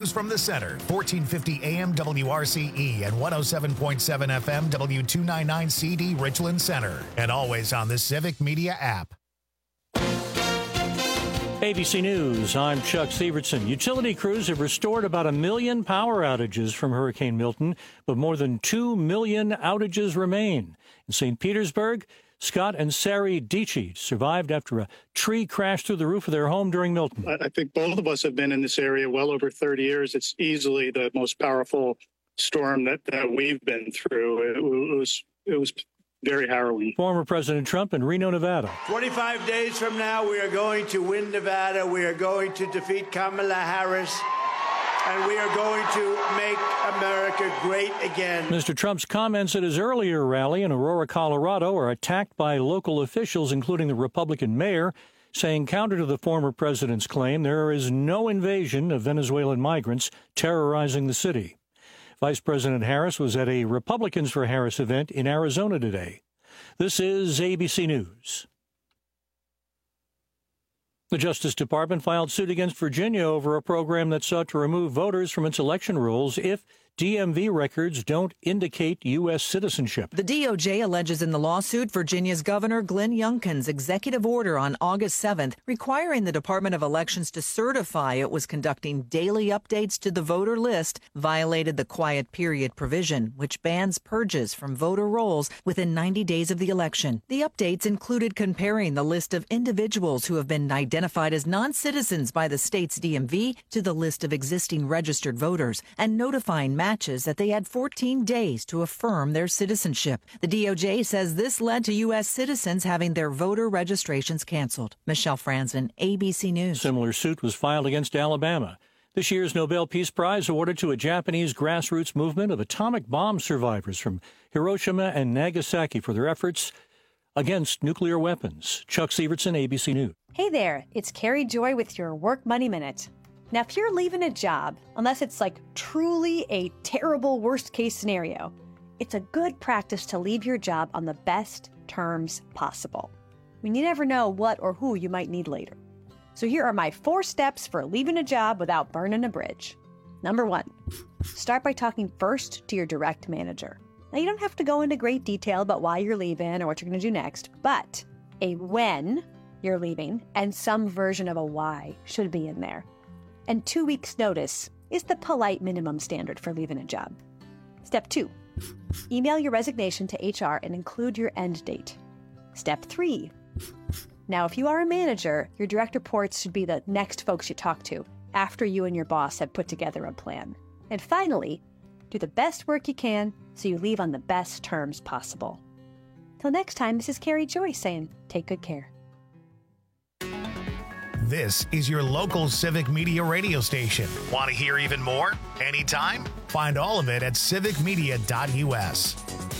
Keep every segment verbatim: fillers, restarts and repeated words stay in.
News from the Center, fourteen fifty A M W R C E and one oh seven point seven F M W two ninety-nine C D Richland Center. And always on the Civic Media app. A B C News, I'm Chuck Severson. Utility crews have restored about a million power outages from Hurricane Milton, but more than two million outages remain. In Saint Petersburg, Scott and Sari Dici survived after a tree crashed through the roof of their home during Milton. I think both of us have been in this area well over thirty years. It's easily the most powerful storm that, that we've been through. It, it was it was very harrowing. Former President Trump in Reno, Nevada. twenty-five days from now, we are going to win Nevada. We are going to defeat Kamala Harris. And we are going to make America great again. Mister Trump's comments at his earlier rally in Aurora, Colorado, are attacked by local officials, including the Republican mayor, saying counter to the former president's claim there is no invasion of Venezuelan migrants terrorizing the city. Vice President Harris was at a Republicans for Harris event in Arizona today. This is A B C News. The Justice Department filed suit against Virginia over a program that sought to remove voters from its election rolls if D M V records don't indicate U S citizenship. The D O J alleges in the lawsuit Virginia's Governor Glenn Youngkin's executive order on August seventh requiring the Department of Elections to certify it was conducting daily updates to the voter list violated the quiet period provision, which bans purges from voter rolls within ninety days of the election. The updates included comparing the list of individuals who have been identified as non-citizens by the state's D M V to the list of existing registered voters and notifying matches that they had fourteen days to affirm their citizenship. The D O J says this led to U S citizens having their voter registrations canceled. Michelle Franzen, A B C News. Similar suit was filed against Alabama. This year's Nobel Peace Prize awarded to a Japanese grassroots movement of atomic bomb survivors from Hiroshima and Nagasaki for their efforts against nuclear weapons. Chuck Severson, A B C News. Hey there, it's Carrie Joy with your Work Money Minute. Now, if you're leaving a job, unless it's like truly a terrible worst case scenario, it's a good practice to leave your job on the best terms possible. I mean, you never know what or who you might need later. So here are my four steps for leaving a job without burning a bridge. Number one, start by talking first to your direct manager. Now, you don't have to go into great detail about why you're leaving or what you're going to do next, but a when you're leaving and some version of a why should be in there. And two weeks' notice is the polite minimum standard for leaving a job. Step two, email your resignation to H R and include your end date. Step three, now if you are a manager, your direct reports should be the next folks you talk to after you and your boss have put together a plan. And finally, do the best work you can so you leave on the best terms possible. Till next time, this is Carrie Joy saying, take good care. This is your local Civic Media radio station. Want to hear even more? Anytime? Find all of it at civic media dot U S.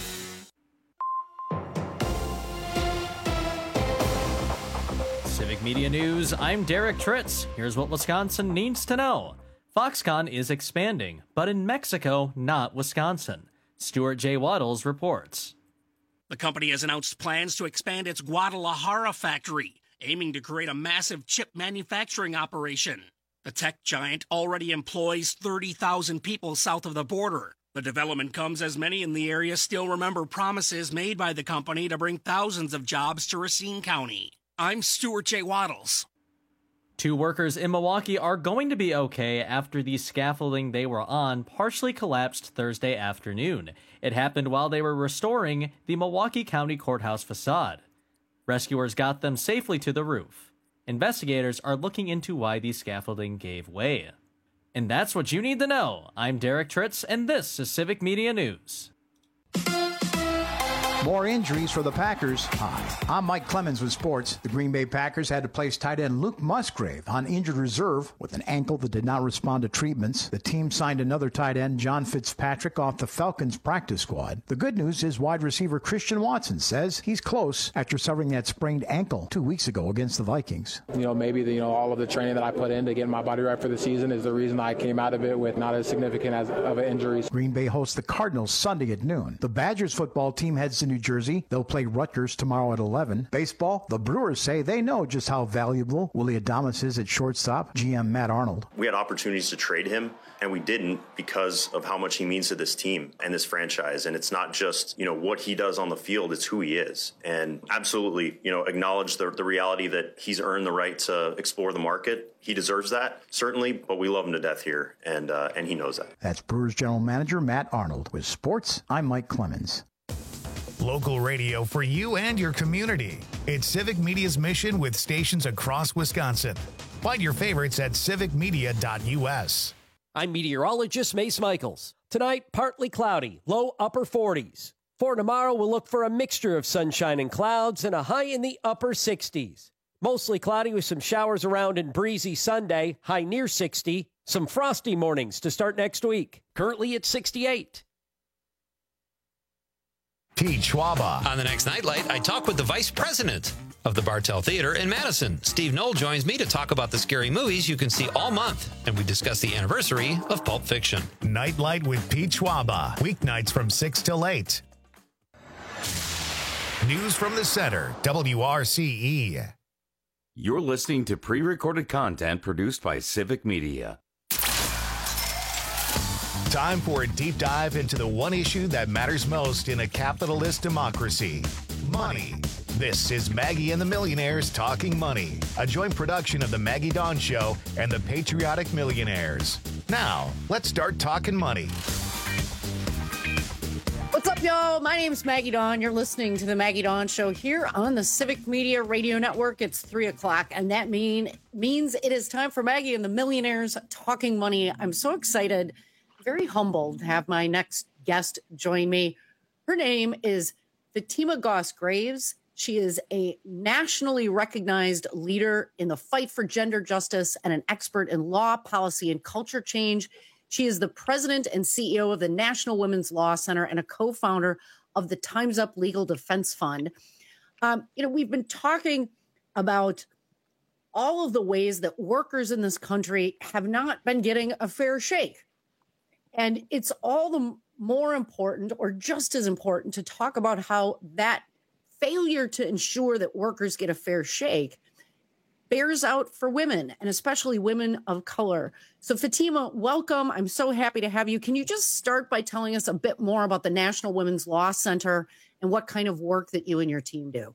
Civic Media News, I'm Derek Tritz. Here's what Wisconsin needs to know. Foxconn is expanding, but in Mexico, not Wisconsin. Stuart J. Waddles reports. The company has announced plans to expand its Guadalajara factory, aiming to create a massive chip manufacturing operation. The tech giant already employs thirty thousand people south of the border. The development comes as many in the area still remember promises made by the company to bring thousands of jobs to Racine County. I'm Stuart J. Waddles. Two workers in Milwaukee are going to be okay after the scaffolding they were on partially collapsed Thursday afternoon. It happened while they were restoring the Milwaukee County Courthouse facade. Rescuers got them safely to the roof. Investigators are looking into why the scaffolding gave way. And that's what you need to know. I'm Derek Tritz, and this is Civic Media News. More injuries for the Packers. Hi, I'm Mike Clemens with sports. The Green Bay Packers had to place tight end Luke Musgrave on injured reserve with an ankle that did not respond to treatments. The team signed another tight end, John Fitzpatrick, off the Falcons practice squad. The good news is wide receiver Christian Watson says he's close after suffering that sprained ankle two weeks ago against the Vikings. You know, maybe the, you know all of the training that I put in to get my body right for the season is the reason I came out of it with not as significant as of injuries. Green Bay hosts the Cardinals Sunday at noon. The Badgers football team heads to New Jersey. They'll play Rutgers tomorrow at eleven. Baseball, the Brewers say they know just how valuable Willy Adames is at shortstop. G M Matt Arnold. We had opportunities to trade him, and we didn't because of how much he means to this team and this franchise. And it's not just, you know, what he does on the field, it's who he is. And absolutely, you know, acknowledge the, the reality that he's earned the right to explore the market. He deserves that, certainly, but we love him to death here, and uh, and he knows that. That's Brewers General Manager Matt Arnold. With sports, I'm Mike Clemens. Local radio for you and your community. It's Civic Media's mission with stations across Wisconsin. Find your favorites at civic media dot u s. I'm meteorologist Mace Michaels. Tonight, partly cloudy, low upper forties. For tomorrow, we'll look for a mixture of sunshine and clouds and a high in the upper sixties. Mostly cloudy with some showers around and breezy Sunday, high near sixty. Some frosty mornings to start next week. Currently at sixty-eight. Pete Schwaba. On the next Nightlight, I talk with the vice president of the Bartell Theater in Madison. Steve Knoll joins me to talk about the scary movies you can see all month, and we discuss the anniversary of Pulp Fiction. Nightlight with Pete Schwaba. Weeknights from six till eight. News from the Center, W R C E. You're listening to pre-recorded content produced by Civic Media. Time for a deep dive into the one issue that matters most in a capitalist democracy: money. This is Maggie and the Millionaires Talking Money, a joint production of the Maggie Dawn Show and the Patriotic Millionaires. Now, let's start talking money. What's up, y'all? My name's Maggie Dawn. You're listening to the Maggie Dawn Show here on the Civic Media Radio Network. It's three o'clock, and that mean means it is time for Maggie and the Millionaires Talking Money. I'm so excited, very humbled to have my next guest join me. Her name is Fatima Goss Graves. She is a nationally recognized leader in the fight for gender justice and an expert in law, policy, and culture change. She is the president and C E O of the National Women's Law Center and a co-founder of the Time's Up Legal Defense Fund. Um, you know, we've been talking about all of the ways that workers in this country have not been getting a fair shake. And it's all the more important, or just as important, to talk about how that failure to ensure that workers get a fair shake bears out for women, and especially women of color. So Fatima, welcome. I'm so happy to have you. Can you just start by telling us a bit more about the National Women's Law Center and what kind of work that you and your team do?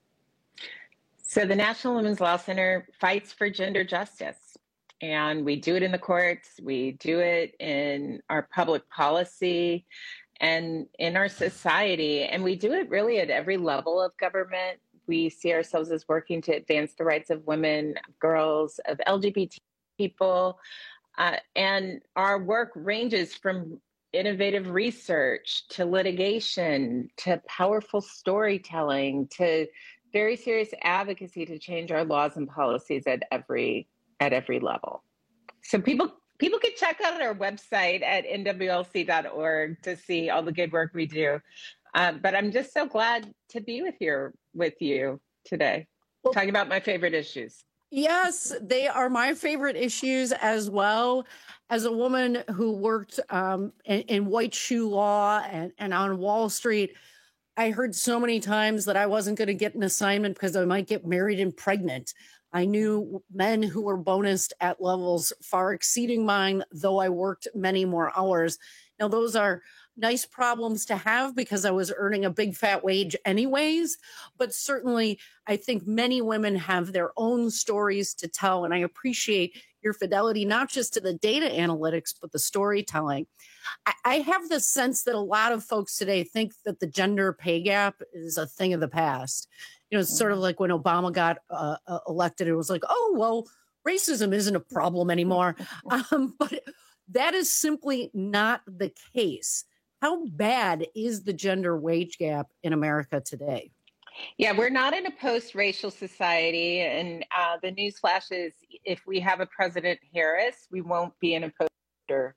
So the National Women's Law Center fights for gender justice, and we do it in the courts. We do it in our public policy and in our society, and we do it really at every level of government. We see ourselves as working to advance the rights of women, girls, of L G B T people. Uh, and our work ranges from innovative research to litigation to powerful storytelling to very serious advocacy to change our laws and policies at every at every level. So people people can check out our website at N W L C dot org to see all the good work we do. Um, but I'm just so glad to be with you with you today, well, talking about my favorite issues. Yes, they are my favorite issues as well. As a woman who worked um, in, in white shoe law and, and on Wall Street, I heard so many times that I wasn't going to get an assignment because I might get married and pregnant. I knew men who were bonused at levels far exceeding mine, though I worked many more hours. Now, those are nice problems to have because I was earning a big fat wage anyways. But certainly, I think many women have their own stories to tell. And I appreciate your fidelity, not just to the data analytics, but the storytelling. I, I have the sense that a lot of folks today think that the gender pay gap is a thing of the past. You know, it's sort of like when Obama got uh, uh, elected, it was like, oh, well, racism isn't a problem anymore. Um, but that is simply not the case. How bad is the gender wage gap in America today? Yeah, we're not in a post-racial society. And uh, the news flash is if we have a President Harris, we won't be in a post-racial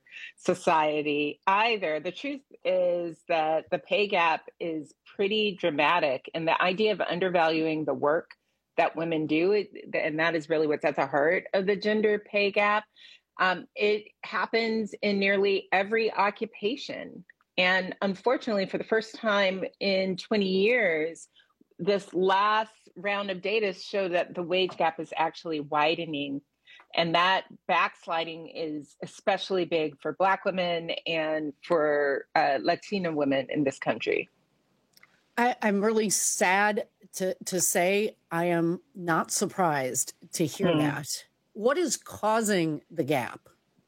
society either. The truth is that the pay gap is pretty dramatic. And the idea of undervaluing the work that women do, and that is really what's at the heart of the gender pay gap, um, it happens in nearly every occupation. And unfortunately, for the first time in twenty years, this last round of data show that the wage gap is actually widening. And that backsliding is especially big for Black women and for uh, Latina women in this country. I, I'm really sad to, to say I am not surprised to hear mm. that. What is causing the gap?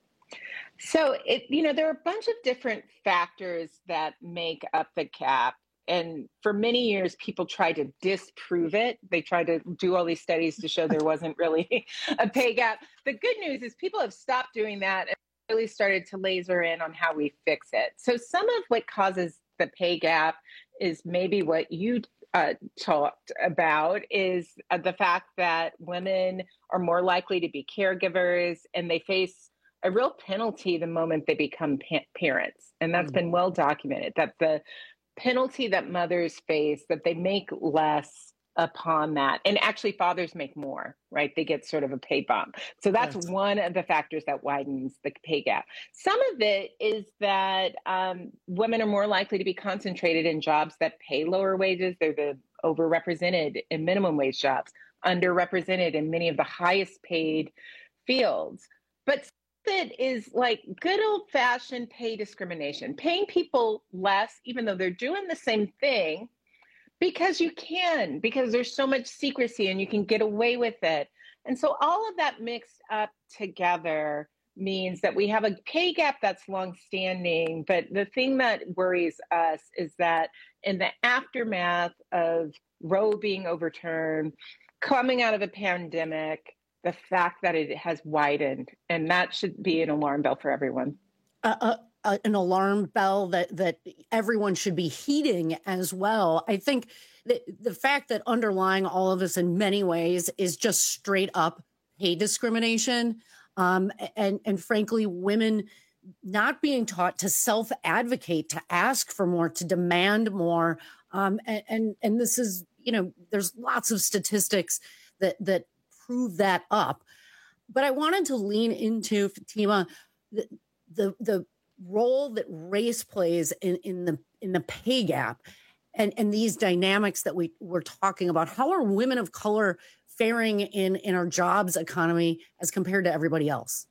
So, it, you know, there are a bunch of different factors that make up the gap. And for many years, people tried to disprove it. They tried to do all these studies to show there wasn't really a pay gap. The good news is people have stopped doing that and really started to laser in on how we fix it. So some of what causes the pay gap is maybe what you uh, talked about, is uh, the fact that women are more likely to be caregivers, and they face a real penalty the moment they become pa- parents. And that's mm-hmm. been well documented, that the penalty that mothers face, that they make less upon that. And actually fathers make more, right? They get sort of a pay bump. So that's yes. one of the factors that widens the pay gap. Some of it is that um, women are more likely to be concentrated in jobs that pay lower wages. They're the overrepresented in minimum wage jobs, underrepresented in many of the highest paid fields. But it is like good old-fashioned pay discrimination, paying people less, even though they're doing the same thing, because you can, because there's so much secrecy and you can get away with it. And so all of that mixed up together means that we have a pay gap that's longstanding. But the thing that worries us is that in the aftermath of Roe being overturned, coming out of a pandemic, the fact that it has widened, and that should be an alarm bell for everyone. Uh, uh, uh, an alarm bell that that everyone should be heeding as well. I think that the fact that underlying all of this in many ways is just straight up pay discrimination, um, and and frankly, women not being taught to self-advocate, to ask for more, to demand more, um, and, and and this is, you know, there's lots of statistics that that. prove that up. But I wanted to lean into, Fatima, the the, the role that race plays in, in the in the pay gap, and, and these dynamics that we were talking about. How are women of color faring in, in our jobs economy as compared to everybody else?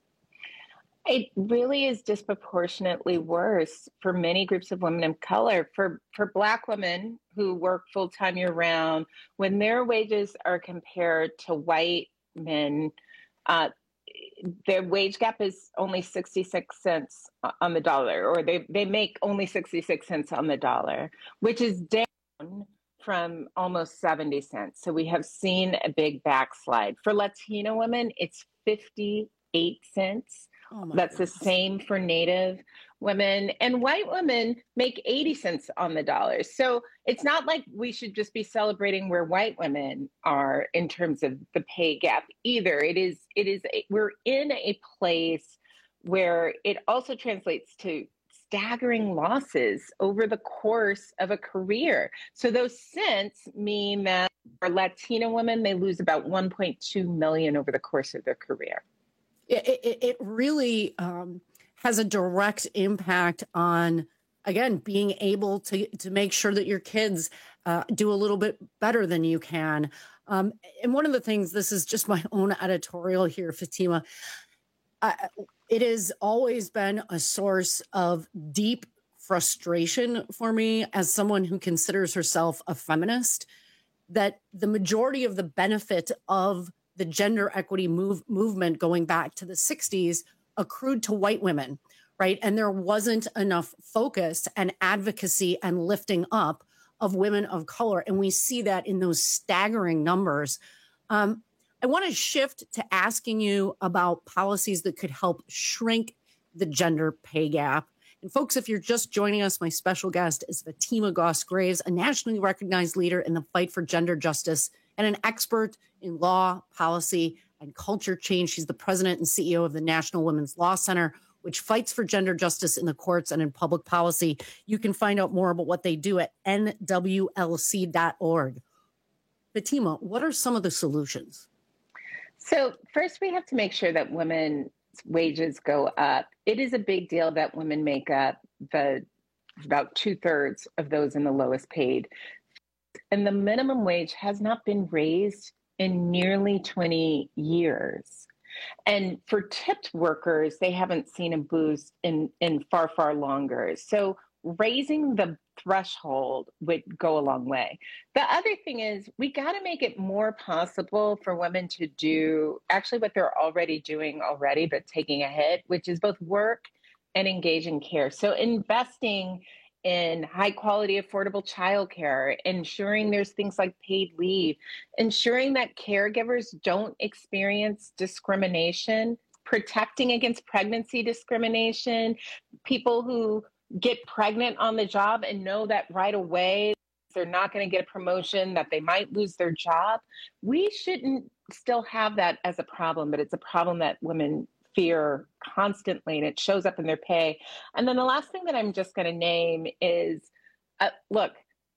It really is disproportionately worse for many groups of women of color. For for Black women who work full-time year-round, when their wages are compared to white men, uh, their wage gap is only sixty-six cents on the dollar, or they, they make only sixty-six cents on the dollar, which is down from almost seventy cents. So we have seen a big backslide. For Latina women, it's fifty-eight cents. Oh That's goodness. The same for Native women, and white women make eighty cents on the dollar. So it's not like we should just be celebrating where white women are in terms of the pay gap either. It is, it is, a, we're in a place where it also translates to staggering losses over the course of a career. So those cents mean that for Latina women, they lose about one point two million over the course of their career. It, it, it really um, has a direct impact on, again, being able to to make sure that your kids uh, do a little bit better than you can. Um, and one of the things, this is just my own editorial here, Fatima, uh, it has always been a source of deep frustration for me as someone who considers herself a feminist, that the majority of the benefit of the gender equity move, movement going back to the sixties accrued to white women, right? And there wasn't enough focus and advocacy and lifting up of women of color. And we see that in those staggering numbers. Um, I want to shift to asking you about policies that could help shrink the gender pay gap. And folks, if you're just joining us, my special guest is Fatima Goss-Graves, a nationally recognized leader in the fight for gender justice and an expert in law, policy, and culture change. She's the president and C E O of the National Women's Law Center, which fights for gender justice in the courts and in public policy. You can find out more about what they do at N W L C dot org. Fatima, what are some of the solutions? So first, we have to make sure that women's wages go up. It is a big deal that women make up the about two thirds of those in the lowest paid. And the minimum wage has not been raised in nearly twenty years. And for tipped workers, they haven't seen a boost in, in far, far longer. So raising the threshold would go a long way. The other thing is we got to make it more possible for women to do actually what they're already doing already, but taking a hit, which is both work and engage in care. So investing in high quality, affordable childcare, ensuring there's things like paid leave, ensuring that caregivers don't experience discrimination, protecting against pregnancy discrimination, people who get pregnant on the job and know that right away they're not going to get a promotion, that they might lose their job. We shouldn't still have that as a problem, but it's a problem that women fear constantly, and it shows up in their pay. And then the last thing that I'm just going to name is, uh, look,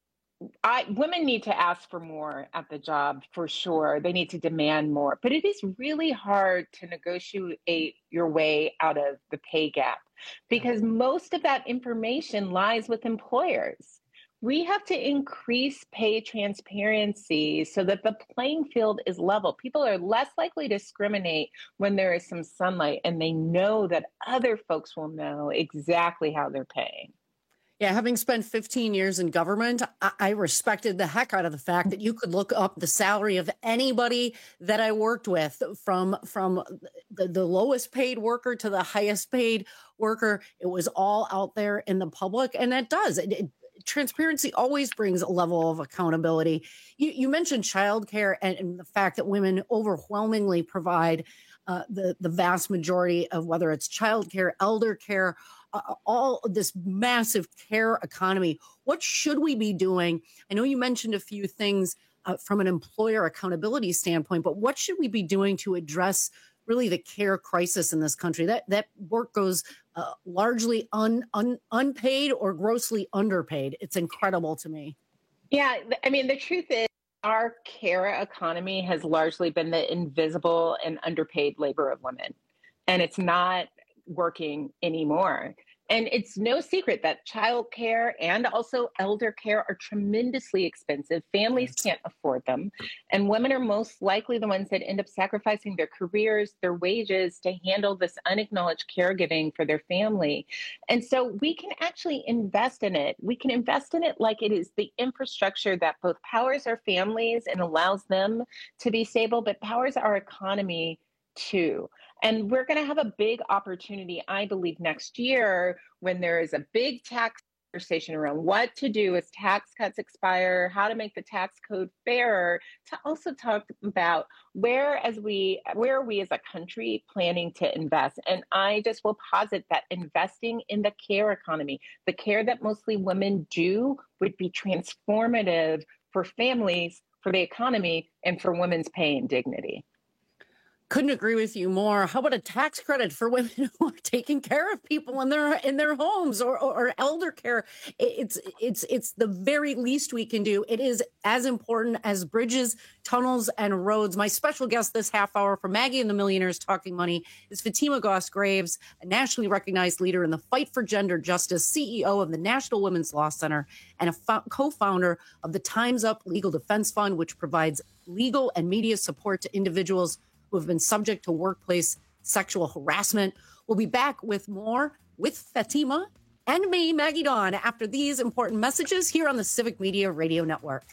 I, women need to ask for more at the job for sure. They need to demand more, but it is really hard to negotiate your way out of the pay gap because most of that information lies with employers. We have to increase pay transparency so that the playing field is level. People are less likely to discriminate when there is some sunlight and they know that other folks will know exactly how they're paying. Yeah, having spent fifteen years in government, I, I respected the heck out of the fact that you could look up the salary of anybody that I worked with, from from the, the lowest paid worker to the highest paid worker. It was all out there in the public, and that does. It, it, transparency always brings a level of accountability. You, you mentioned childcare and, and the fact that women overwhelmingly provide uh, the, the vast majority of whether it's childcare, elder care, Uh, all of this massive care economy. What should we be doing? I know you mentioned a few things uh, from an employer accountability standpoint, but what should we be doing to address really the care crisis in this country? That that work goes uh, largely un, un, unpaid or grossly underpaid. It's incredible to me. Yeah, I mean, the truth is our care economy has largely been the invisible and underpaid labor of women, and it's not working anymore. And it's no secret that childcare and also elder care are tremendously expensive. Families can't afford them. And women are most likely the ones that end up sacrificing their careers, their wages to handle this unacknowledged caregiving for their family. And so we can actually invest in it. We can invest in it like it is the infrastructure that both powers our families and allows them to be stable, but powers our economy too. And we're going to have a big opportunity, I believe, next year when there is a big tax conversation around what to do as tax cuts expire, how to make the tax code fairer, to also talk about where as we where are we as a country planning to invest. And I just will posit that investing in the care economy, the care that mostly women do, would be transformative for families, for the economy, and for women's pay and dignity. Couldn't agree with you more. How about a tax credit for women who are taking care of people in their in their homes, or, or, or elder care? It's it's it's the very least we can do. It is as important as bridges, tunnels, and roads. My special guest this half hour for Maggie and the Millionaires Talking Money is Fatima Goss Graves, a nationally recognized leader in the fight for gender justice, C E O of the National Women's Law Center, and a fo- co-founder of the Time's Up Legal Defense Fund, which provides legal and media support to individuals who have been subject to workplace sexual harassment. We'll be back with more with Fatima and me, Maggie Dawn, after these important messages here on the Civic Media Radio Network.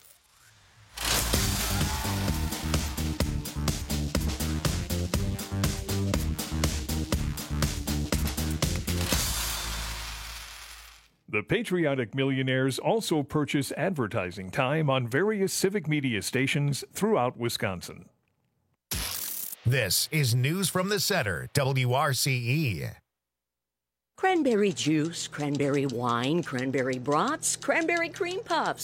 The Patriotic Millionaires also purchase advertising time on various civic media stations throughout Wisconsin. This is News from the Center, W R C E. Cranberry juice, cranberry wine, cranberry brats, cranberry cream puffs.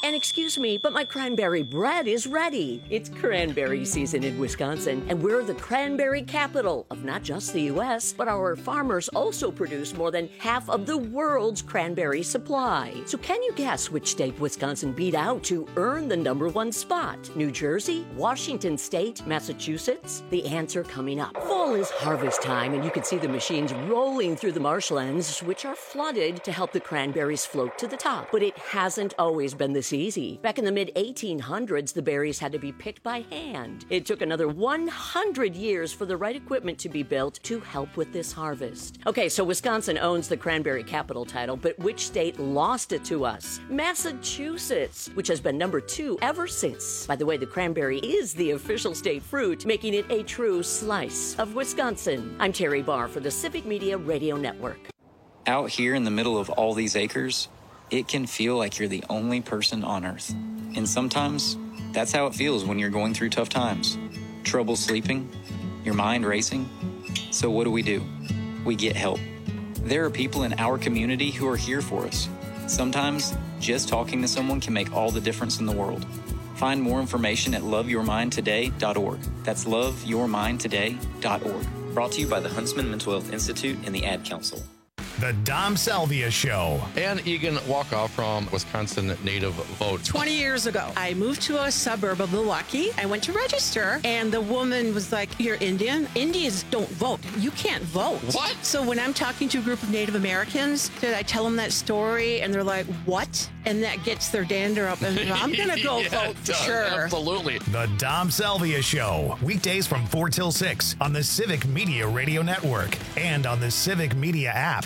And excuse me, but my cranberry bread is ready. It's cranberry season in Wisconsin, and we're the cranberry capital of not just the U S, but our farmers also produce more than half of the world's cranberry supply. So can you guess which state Wisconsin beat out to earn the number one spot? New Jersey, Washington State, Massachusetts? The answer coming up. Fall is harvest time, and you can see the machines rolling through the marshlands, which are flooded to help the cranberries float to the top. But it hasn't always been this easy. Back in the mid eighteen hundreds, the berries had to be picked by hand. It took another one hundred years for the right equipment to be built to help with this harvest. Okay, so Wisconsin owns the cranberry capital title, but which state lost it to us? Massachusetts, which has been number two ever since. By the way, the cranberry is the official state fruit, making it a true slice of Wisconsin. I'm Terry Barr for the Civic Media Radio Network. Out here in the middle of all these acres, it can feel like you're the only person on Earth. And sometimes, that's how it feels when you're going through tough times. Trouble sleeping, your mind racing. So what do we do? We get help. There are people in our community who are here for us. Sometimes, just talking to someone can make all the difference in the world. Find more information at love your mind today dot org. That's love your mind today dot org. Brought to you by the Huntsman Mental Health Institute and the Ad Council. The Dom Salvia Show. Ann Egan Walkoff from Wisconsin Native Vote. twenty years ago, I moved to a suburb of Milwaukee. I went to register, and the woman was like, "You're Indian? Indians don't vote. You can't vote." What? So when I'm talking to a group of Native Americans, did I tell them that story, and they're like, "What?" And that gets their dander up, and I'm going to go yeah, vote for sure. Absolutely. The Dom Salvia Show. Weekdays from four till six on the Civic Media Radio Network and on the Civic Media app.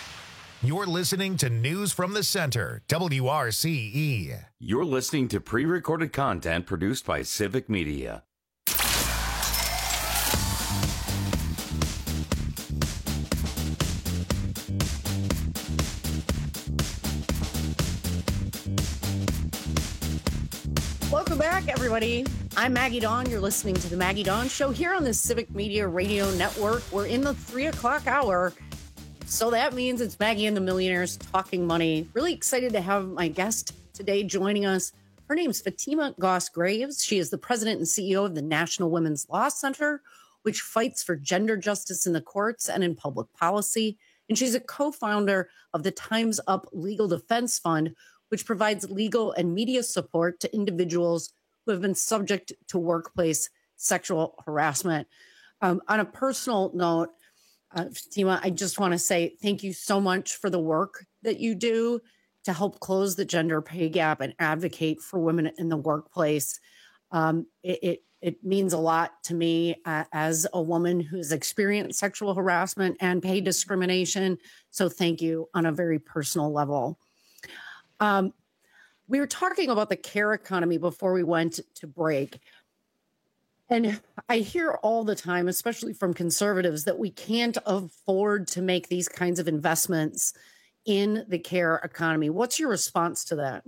You're listening to News from the Center, W R C E. You're listening to pre-recorded content produced by Civic Media. Welcome back, everybody. I'm Maggie Dawn. You're listening to the Maggie Dawn Show here on the Civic Media Radio Network. We're in the three o'clock hour. So that means it's Maggie and the Millionaires Talking Money. Really excited to have my guest today joining us. Her name's Fatima Goss-Graves. She is the president and C E O of the National Women's Law Center, which fights for gender justice in the courts and in public policy. And she's a co-founder of the Time's Up Legal Defense Fund, which provides legal and media support to individuals who have been subject to workplace sexual harassment. Um, on a personal note, Uh, Fatima, I just want to say thank you so much for the work that you do to help close the gender pay gap and advocate for women in the workplace. Um, it, it it means a lot to me uh, as a woman who's experienced sexual harassment and pay discrimination. So thank you on a very personal level. Um, we were talking about the care economy before we went to break. And I hear all the time, especially from conservatives, that we can't afford to make these kinds of investments in the care economy. What's your response to that?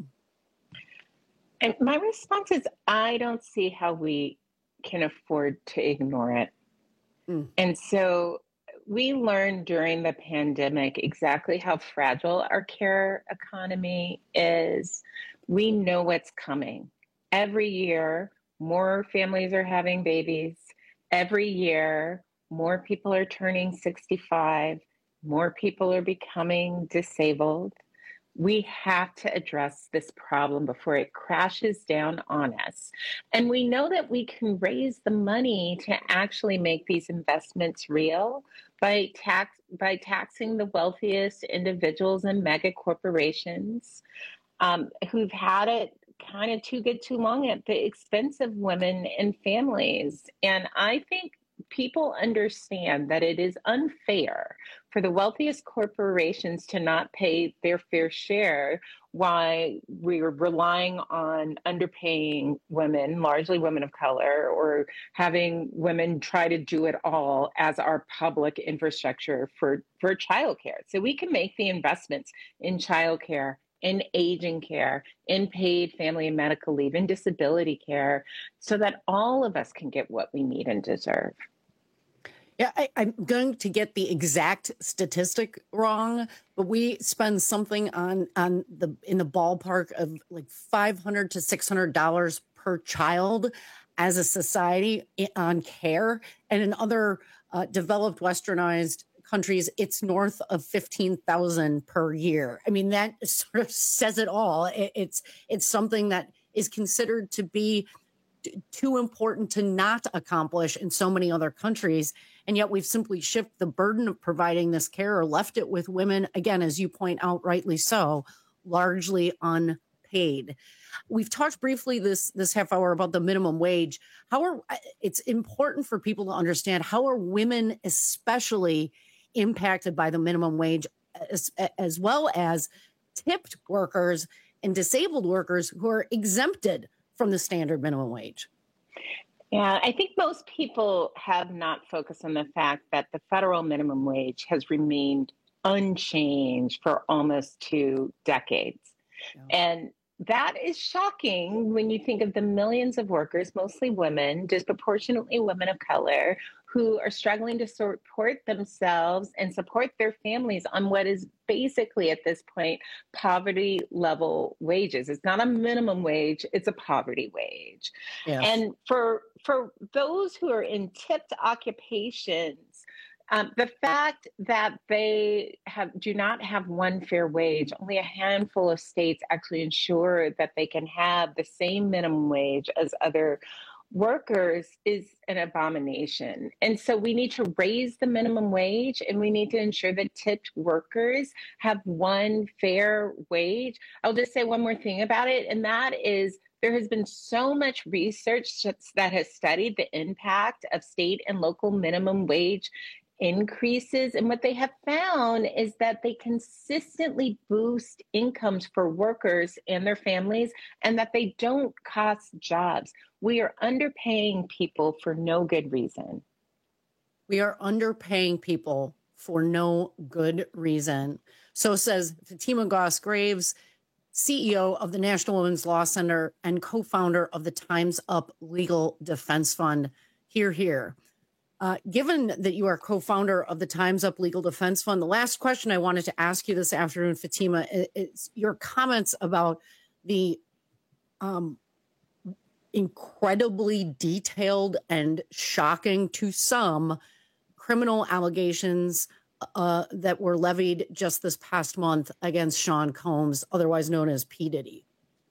And my response is, I don't see how we can afford to ignore it. Mm. And so we learned during the pandemic exactly how fragile our care economy is. We know what's coming. Every year, more families are having babies. Every year, more people are turning sixty-five. More people are becoming disabled. We have to address this problem before it crashes down on us. And we know that we can raise the money to actually make these investments real by tax by taxing the wealthiest individuals and mega corporations um, who've had it kind of too good too long at the expense of women and families. And I think people understand that it is unfair for the wealthiest corporations to not pay their fair share while we're relying on underpaying women, largely women of color, or having women try to do it all as our public infrastructure for, for childcare. So we can make the investments in childcare, in aging care, in paid family and medical leave, in disability care, so that all of us can get what we need and deserve. Yeah, I, I'm going to get the exact statistic wrong, but we spend something on on the in the ballpark of like five hundred to six hundred dollars per child as a society on care, and in other uh, developed, westernized countries, it's north of fifteen thousand per year. I mean, that sort of says it all. It, it's it's something that is considered to be too important to not accomplish in so many other countries. And yet we've simply shifted the burden of providing this care or left it with women, again, as you point out, rightly so, largely unpaid. We've talked briefly this, this half hour about the minimum wage. How are, it's important for people to understand, how are women especially impacted by the minimum wage, as, as well as tipped workers and disabled workers who are exempted from the standard minimum wage? Yeah, I think most people have not focused on the fact that the federal minimum wage has remained unchanged for almost two decades. Yeah. And that is shocking when you think of the millions of workers, mostly women, disproportionately women of color, who are struggling to support themselves and support their families on what is basically at this point poverty level wages. It's not a minimum wage, it's a poverty wage. Yes. And for for those who are in tipped occupations, Um, the fact that they have do not have one fair wage, only a handful of states actually ensure that they can have the same minimum wage as other workers, is an abomination. And so we need to raise the minimum wage, and we need to ensure that tipped workers have one fair wage. I'll just say one more thing about it, and that is there has been so much research that has studied the impact of state and local minimum wage increases. And what they have found is that they consistently boost incomes for workers and their families, and that they don't cost jobs. We are underpaying people for no good reason. We are underpaying people for no good reason. So says Fatima Goss Graves, C E O of the National Women's Law Center and co-founder of the Time's Up Legal Defense Fund. Hear, hear. Uh, given that you are co-founder of the Time's Up Legal Defense Fund, the last question I wanted to ask you this afternoon, Fatima, is, is your comments about the um, incredibly detailed and shocking to some criminal allegations uh, that were levied just this past month against Sean Combs, otherwise known as P. Diddy.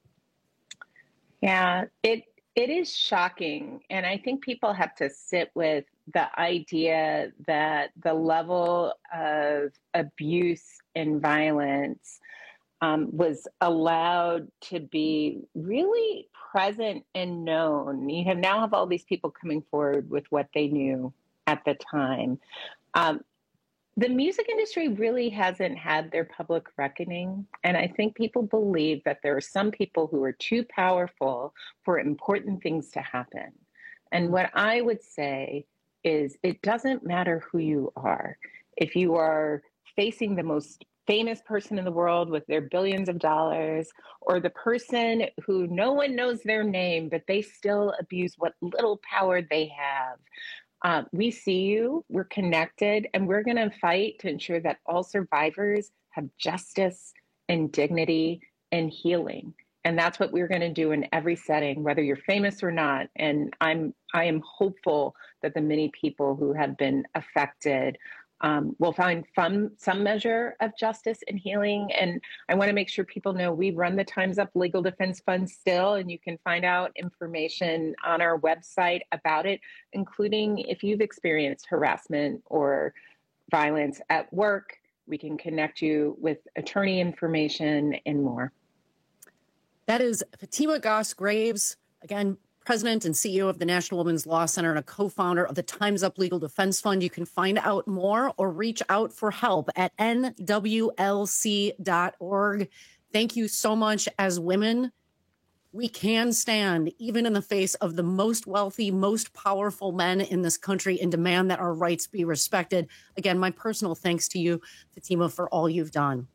Yeah, it it is shocking. And I think people have to sit with the idea that the level of abuse and violence um, was allowed to be really present and known. You have now have all these people coming forward with what they knew at the time. Um, the music industry really hasn't had their public reckoning. And I think people believe that there are some people who are too powerful for important things to happen. And what I would say is it doesn't matter who you are. If you are facing the most famous person in the world with their billions of dollars, or the person who no one knows their name, but they still abuse what little power they have. Uh, we see you, we're connected, and we're going to fight to ensure that all survivors have justice and dignity and healing. And that's what we're going to do in every setting, whether you're famous or not. And I'm I am hopeful that the many people who have been affected um, will find some, some measure of justice and healing. And I want to make sure people know we run the Time's Up Legal Defense Fund still, and you can find out information on our website about it, including if you've experienced harassment or violence at work. We can connect you with attorney information and more. That is Fatima Goss Graves, again, president and C E O of the National Women's Law Center and a co-founder of the Time's Up Legal Defense Fund. You can find out more or reach out for help at N W L C dot org. Thank you so much. As women, we can stand even in the face of the most wealthy, most powerful men in this country and demand that our rights be respected. Again, my personal thanks to you, Fatima, for all you've done.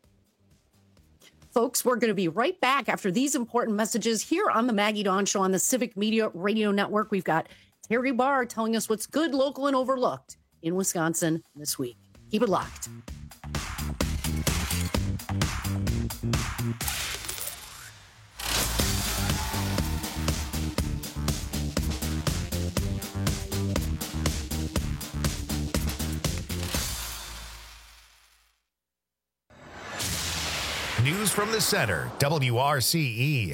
Folks, we're going to be right back after these important messages here on the Maggie Dawn Show on the Civic Media Radio Network. We've got Terry Barr telling us what's good, local, and overlooked in Wisconsin this week. Keep it locked. News from the center, W R C E.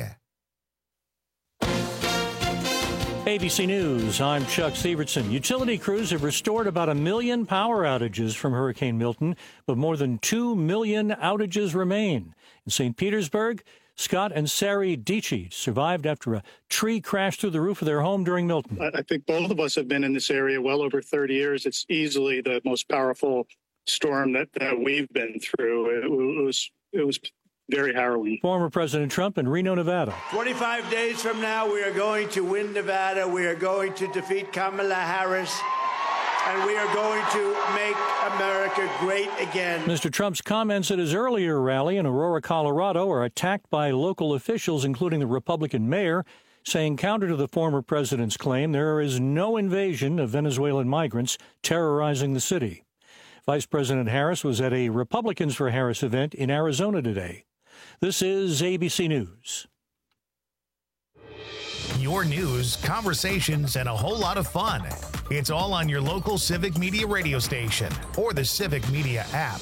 A B C News, I'm Chuck Severson. Utility crews have restored about a million power outages from Hurricane Milton, but more than two million outages remain. In Saint Petersburg, Scott and Sari Dici survived after a tree crashed through the roof of their home during Milton. I think both of us have been in this area well over thirty years. It's easily the most powerful storm that, that we've been through. It, it was it was very harrowing. Former President Trump in Reno, Nevada. twenty-five days from now, we are going to win Nevada. We are going to defeat Kamala Harris. And we are going to make America great again. Mister Trump's comments at his earlier rally in Aurora, Colorado, are attacked by local officials, including the Republican mayor, saying counter to the former president's claim there is no invasion of Venezuelan migrants terrorizing the city. Vice President Harris was at a Republicans for Harris event in Arizona today. This is A B C News. Your news, conversations, and a whole lot of fun. It's all on your local Civic Media radio station or the Civic Media app.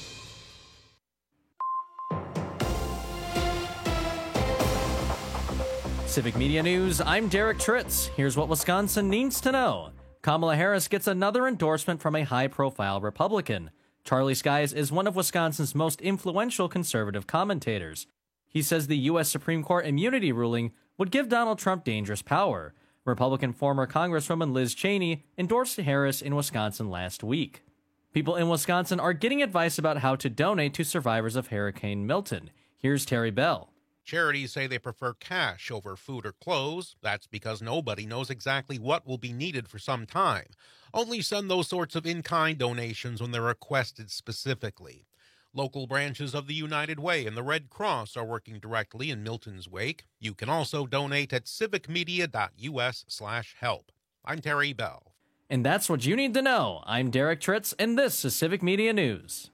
Civic Media News, I'm Derek Tritz. Here's what Wisconsin needs to know. Kamala Harris gets another endorsement from a high-profile Republican. Charlie Skies is one of Wisconsin's most influential conservative commentators. He says the U S Supreme Court immunity ruling would give Donald Trump dangerous power. Republican former Congresswoman Liz Cheney endorsed Harris in Wisconsin last week. People in Wisconsin are getting advice about how to donate to survivors of Hurricane Milton. Here's Terry Bell. Charities say they prefer cash over food or clothes. That's because nobody knows exactly what will be needed for some time. Only send those sorts of in-kind donations when they're requested specifically. Local branches of the United Way and the Red Cross are working directly in Milton's wake. You can also donate at civicmedia.us slash help. I'm Terry Bell. And that's what you need to know. I'm Derek Tritz, and this is Civic Media News.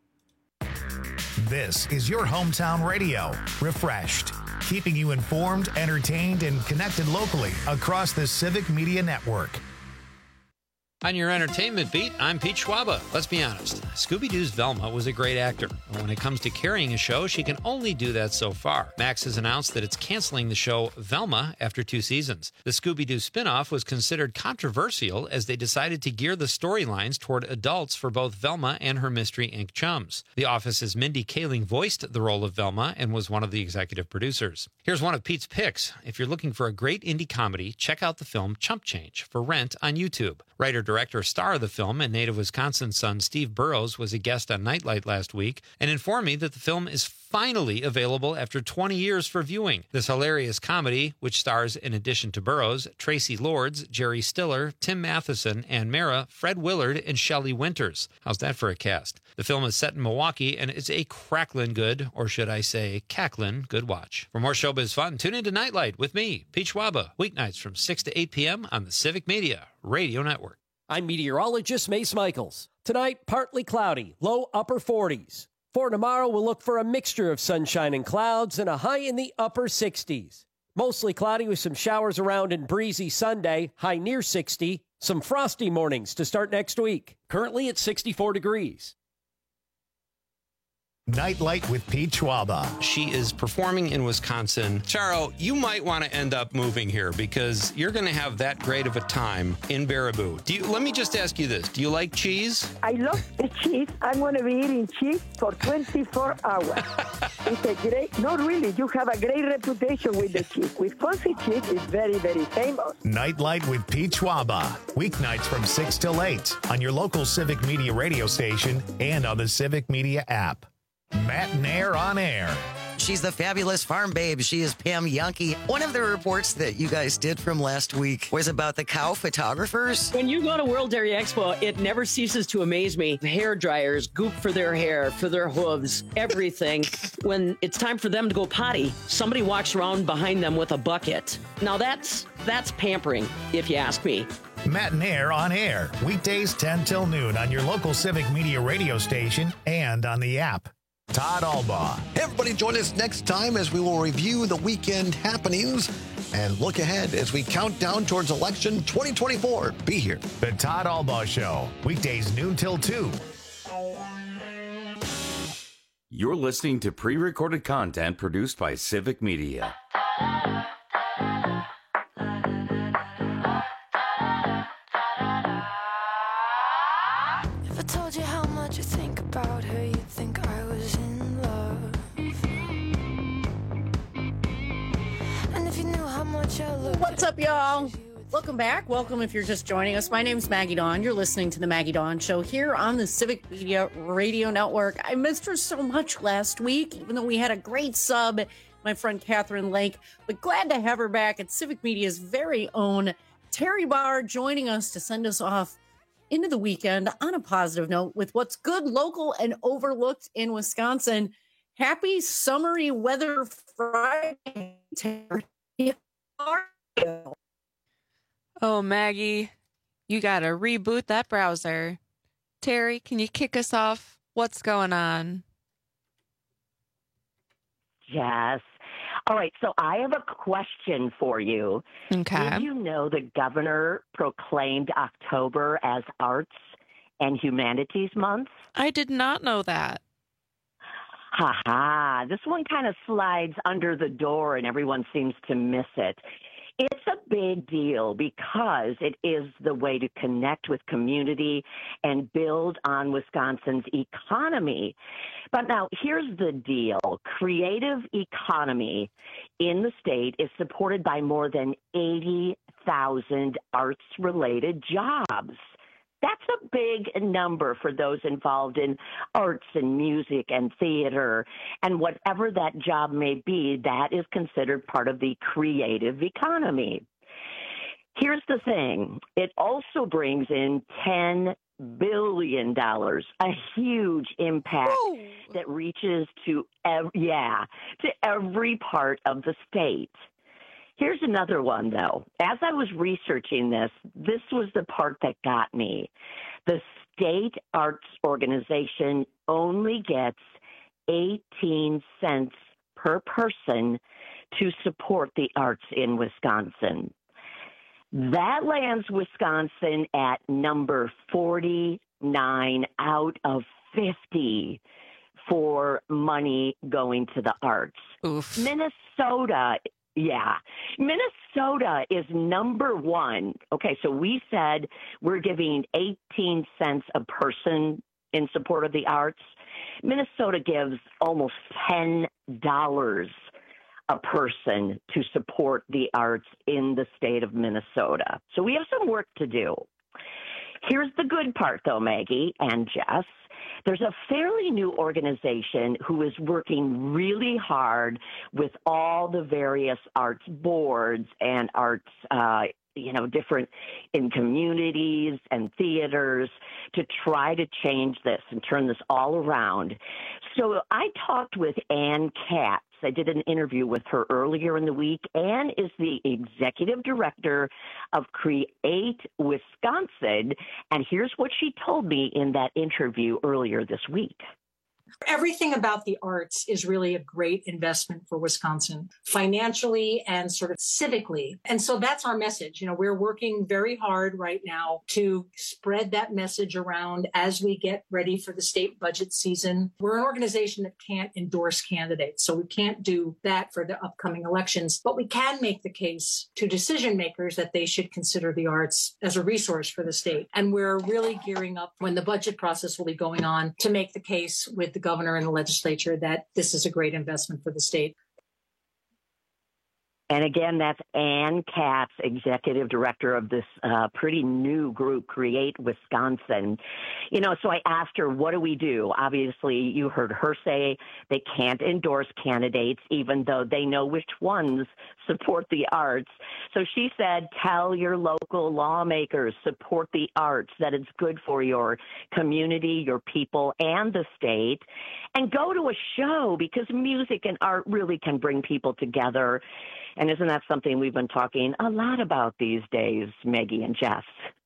This is your hometown radio, refreshed, keeping you informed, entertained, and connected locally across the Civic Media Network. On your entertainment beat, I'm Pete Schwaba. Let's be honest, Scooby-Doo's Velma was a great actor, but when it comes to carrying a show, she can only do that so far. Max has announced that it's canceling the show Velma after two seasons. The Scooby-Doo spinoff was considered controversial as they decided to gear the storylines toward adults for both Velma and her Mystery Incorporated chums. The Office's Mindy Kaling voiced the role of Velma and was one of the executive producers. Here's one of Pete's picks. If you're looking for a great indie comedy, check out the film Chump Change for rent on YouTube. Writer Director, star of the film, and native Wisconsin son Steve Burrows was a guest on Nightlight last week and informed me that the film is finally available after twenty years for viewing. This hilarious comedy, which stars, in addition to Burrows, Tracy Lords, Jerry Stiller, Tim Matheson, Ann Mara, Fred Willard, and Shelley Winters. How's that for a cast? The film is set in Milwaukee and it's a cracklin' good, or should I say cacklin' good watch. For more showbiz fun, tune into Nightlight with me, Pete Schwaba, weeknights from six to eight p.m. on the Civic Media Radio Network. I'm meteorologist Mace Michaels. Tonight, partly cloudy, low upper forties. For tomorrow, we'll look for a mixture of sunshine and clouds and a high in the upper sixties. Mostly cloudy with some showers around and breezy Sunday, high near sixty. Some frosty mornings to start next week. Currently at sixty-four degrees. Nightlight with Pete Schwaba. She is performing in Wisconsin. Charo, you might want to end up moving here because you're going to have that great of a time in Baraboo. Do you? Let me just ask you this. Do you like cheese? I love the cheese. I'm going to be eating cheese for twenty-four hours. It's a great, not really, you have a great reputation with the cheese. Wisconsin cheese is very, very famous. Nightlight with Pete Schwaba. Weeknights from six till eight on your local Civic Media radio station and on the Civic Media app. Matt Nair on air. She's the fabulous farm babe. She is Pam Yankee. One of the reports that you guys did from last week was about the cow photographers. When you go to World Dairy Expo, it never ceases to amaze me. Hair dryers, goop for their hair, for their hooves, everything. When it's time for them to go potty, somebody walks around behind them with a bucket. Now that's that's pampering, if you ask me. Matinaire on Air, weekdays ten till noon on your local Civic Media radio station and on the app. Todd Albaugh. Hey, everybody, join us next time as we will review the weekend happenings and look ahead as we count down towards election twenty twenty-four. Be here. The Todd Albaugh Show, weekdays noon till two. You're listening to pre-recorded content produced by Civic Media. If I told you how much I think about her, you'd think I was in love. And if you knew how much I loved What's up, y'all? Welcome back. Welcome if you're just joining us. My name's Maggie Dawn. You're listening to the Maggie Dawn Show here on the Civic Media Radio Network. I missed her so much last week, even though we had a great sub, my friend Catherine Lake. But glad to have her back at Civic Media's very own Terry Barr joining us to send us off into the weekend on a positive note with what's good, local, and overlooked in Wisconsin. Happy summery weather Friday, Terry. How are you? Oh, Maggie, you gotta reboot that browser. Terry, can you kick us off? What's going on? Yes. All right, so I have a question for you. Okay. Did you know the governor proclaimed October as Arts and Humanities Month? I did not know that. Ha ha. This one kind of slides under the door and everyone seems to miss it. It's a big deal because it is the way to connect with community and build on Wisconsin's economy. But now here's the deal. Creative economy in the state is supported by more than eighty thousand arts-related jobs. That's a big number for those involved in arts and music and theater. And whatever that job may be, that is considered part of the creative economy. Here's the thing. It also brings in ten billion dollars, a huge impact Whoa. that reaches to, ev- yeah, to every part of the state. Here's another one, though. As I was researching this, this was the part that got me. The state arts organization only gets eighteen cents per person to support the arts in Wisconsin. That lands Wisconsin at number forty-nine out of fifty for money going to the arts. Oof. Minnesota Yeah. Minnesota is number one. Okay, so we said we're giving eighteen cents a person in support of the arts. Minnesota gives almost ten dollars a person to support the arts in the state of Minnesota. So we have some work to do. Here's the good part, though, Maggie and Jess. There's a fairly new organization who is working really hard with all the various arts boards and arts, uh, you know, different in communities and theaters to try to change this and turn this all around. So I talked with Ann Katz. I did an interview with her earlier in the week. Ann is the executive director of Create Wisconsin, and here's what she told me in that interview earlier this week. Everything about the arts is really a great investment for Wisconsin, financially and sort of civically. And so that's our message. You know, we're working very hard right now to spread that message around as we get ready for the state budget season. We're an organization that can't endorse candidates, so we can't do that for the upcoming elections, but we can make the case to decision makers that they should consider the arts as a resource for the state. And we're really gearing up when the budget process will be going on to make the case with the governor and the legislature that this is a great investment for the state. And again, that's Ann Katz, executive director of this uh, pretty new group, Create Wisconsin. You know, so I asked her, what do we do? Obviously, you heard her say they can't endorse candidates, even though they know which ones support the arts. So she said, tell your local lawmakers, support the arts, that it's good for your community, your people, and the state. And go to a show, because music and art really can bring people together. And isn't that something we've been talking a lot about these days, Maggie and Jess?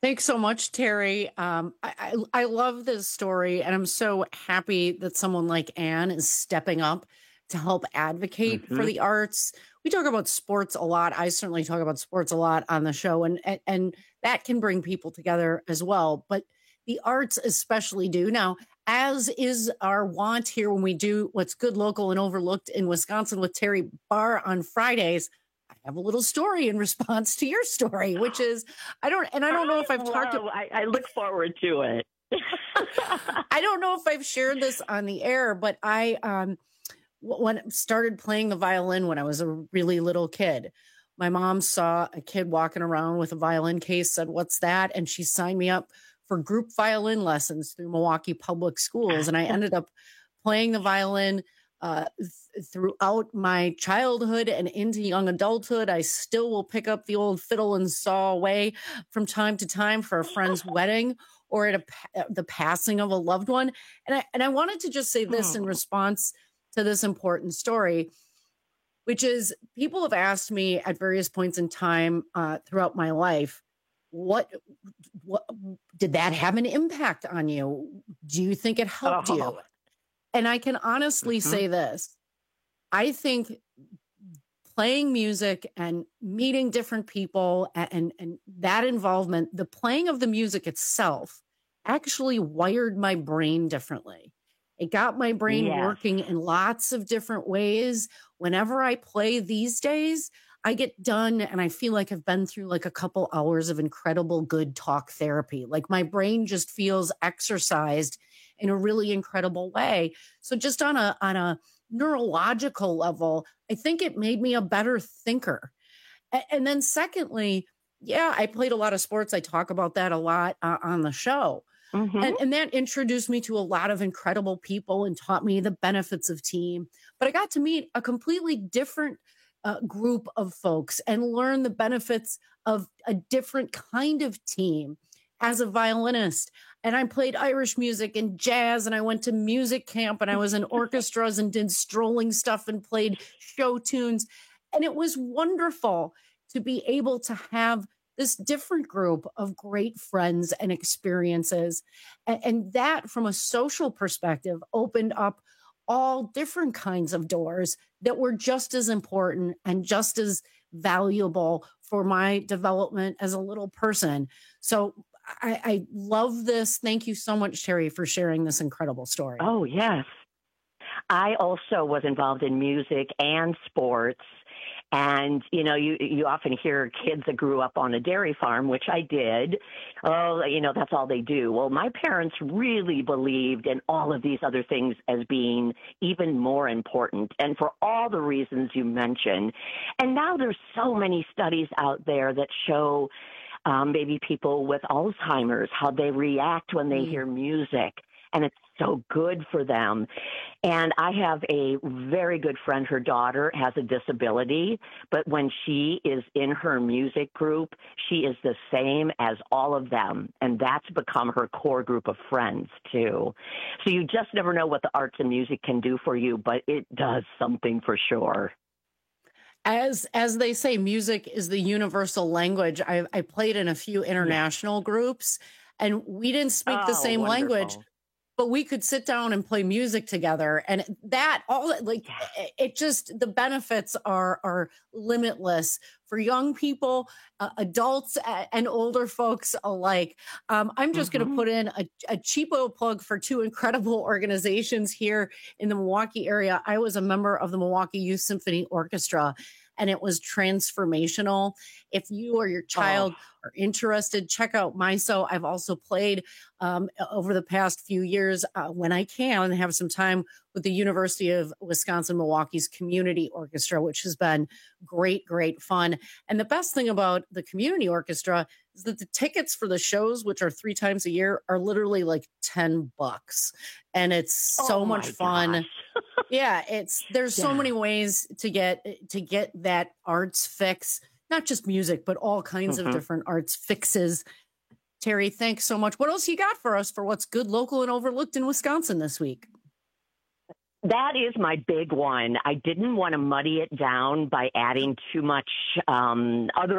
Thanks so much, Terry. Um, I, I, I love this story, and I'm so happy that someone like Anne is stepping up to help advocate Mm-hmm. for the arts. We talk about sports a lot. I certainly talk about sports a lot on the show, and, and, and that can bring people together as well. But the arts especially do. Now, as is our want here when we do what's good, local, and overlooked in Wisconsin with Terry Barr on Fridays, I have a little story in response to your story, which is, I don't, and I don't know if I've talked to, I, I look forward to it. I don't know if I've shared this on the air, but I, um, when started playing the violin when I was a really little kid, my mom saw a kid walking around with a violin case, said, "What's that?" And she signed me up for group violin lessons through Milwaukee Public Schools. And I ended up playing the violin uh, th- throughout my childhood and into young adulthood. I still will pick up the old fiddle and saw away from time to time for a friend's wedding or at a, the passing of a loved one. And I, and I wanted to just say this in response to this important story, which is people have asked me at various points in time uh, throughout my life, what, what did that have an impact on you? Do you think it helped Oh. you? And I can honestly Mhm. say this. I think playing music and meeting different people and, and, and that involvement, the playing of the music itself actually wired my brain differently. It got my brain Yes. working in lots of different ways. Whenever I play these days, I get done and I feel like I've been through like a couple hours of incredible good talk therapy. Like my brain just feels exercised in a really incredible way. So just on a on a neurological level, I think it made me a better thinker. A- And then secondly, yeah, I played a lot of sports. I talk about that a lot uh, on the show. Mhm. And, and that introduced me to a lot of incredible people and taught me the benefits of team. But I got to meet a completely different uh, group of folks and learn the benefits of a different kind of team as a violinist. And I played Irish music and jazz, and I went to music camp, and I was in orchestras and did strolling stuff and played show tunes. And it was wonderful to be able to have this different group of great friends and experiences. And, and that, from a social perspective, opened up all different kinds of doors that were just as important and just as valuable for my development as a little person. So I, I love this. Thank you so much, Terry, for sharing this incredible story. Oh, yes. I also was involved in music and sports. And, you know, you, you often hear kids that grew up on a dairy farm, which I did. Oh, you know, that's all they do. Well, my parents really believed in all of these other things as being even more important, and for all the reasons you mentioned. And now there's so many studies out there that show um, maybe people with Alzheimer's, how they react when they Mm. hear music. And it's so good for them. And I have a very good friend, her daughter has a disability, but when she is in her music group, she is the same as all of them. And that's become her core group of friends, too. So you just never know what the arts and music can do for you, but it does something for sure. As as they say, music is the universal language. I, I played in a few international groups, and we didn't speak the Oh, same wonderful. language, but we could sit down and play music together. And that all that, like it, it just, the benefits are are limitless for young people, uh, adults, uh, and older folks alike. Um, I'm just going to put in a, a cheapo plug for two incredible organizations here in the Milwaukee area. I was a member of the Milwaukee Youth Symphony Orchestra, and it was transformational. If you or your child are interested, check out M I S O. I've also played um, over the past few years uh, when I can and have some time with the University of Wisconsin-Milwaukee's Community Orchestra, which has been great, great fun. And the best thing about the Community Orchestra is that the tickets for the shows, which are three times a year, are literally like ten bucks. And it's so Oh, much my fun. gosh. Yeah, it's there's so Yeah. many ways to get to get that arts fix, not just music, but all kinds Mhm. of different arts fixes. Terry, thanks so much. What else you got for us for what's good, local, and overlooked in Wisconsin this week? That is my big one. I didn't want to muddy it down by adding too much um, other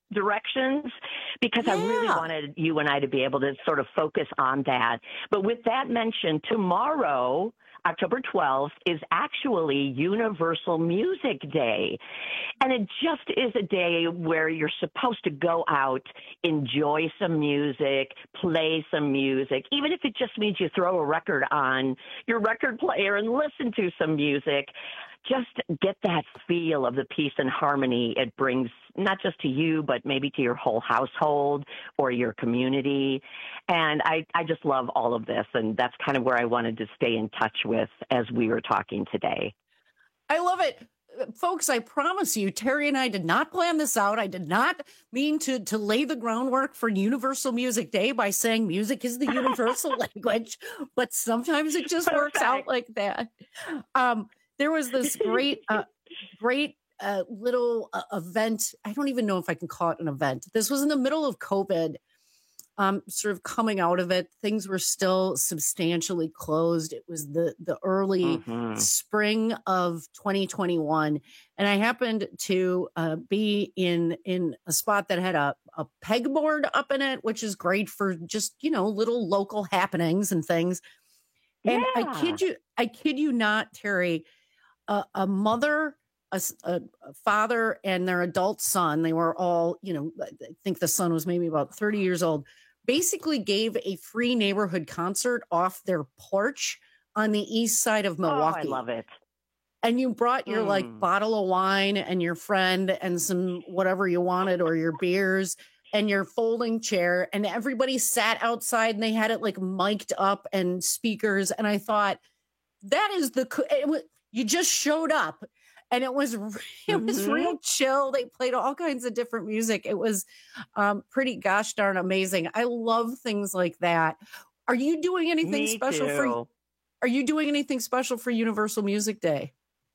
directions because Yeah. I really wanted you and I to be able to sort of focus on that. But with that mentioned, tomorrow, October twelfth, is actually Universal Music Day. And it just is a day where you're supposed to go out, enjoy some music, play some music, even if it just means you throw a record on your record player and listen to some music. Just get that feel of the peace and harmony it brings, not just to you, but maybe to your whole household or your community. And I, I just love all of this. And that's kind of where I wanted to stay in touch with as we were talking today. I love it. Folks, I promise you, Terry and I did not plan this out. I did not mean to, to lay the groundwork for Universal Music Day by saying music is the universal language, but sometimes it just works out like that. Um, There was this great, uh, great uh, little uh, event. I don't even know if I can call it an event. This was in the middle of COVID, um, sort of coming out of it. Things were still substantially closed. It was the the early Mhm. spring of twenty twenty-one, and I happened to uh, be in in a spot that had a a pegboard up in it, which is great for just, you know, little local happenings and things. And I Yeah. kid you, I kid you not, Terry. A, a mother, a, s- a- a father, and their adult son, they were all, you know, I I think the son was maybe about thirty years old, basically gave a free neighborhood concert off their porch on the east side of Oh, I Milwaukee. love it. And you brought your like Mm. bottle of wine and your friend and some whatever you wanted or your beers and your folding chair, and everybody sat outside and they had it like mic'd up and speakers. And I thought, that is the co- it was, you just showed up, and it was re- it was Mhm. real chill. They played all kinds of different music. It was um, pretty gosh darn amazing. I love things like that. Are you doing anything Me special for? too. Are you doing anything special for Universal Music Day?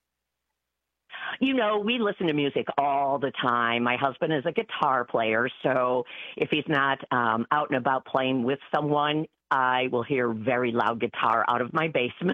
You know, we listen to music all the time. My husband is a guitar player, so if he's not um, out and about playing with someone, I will hear very loud guitar out of my basement.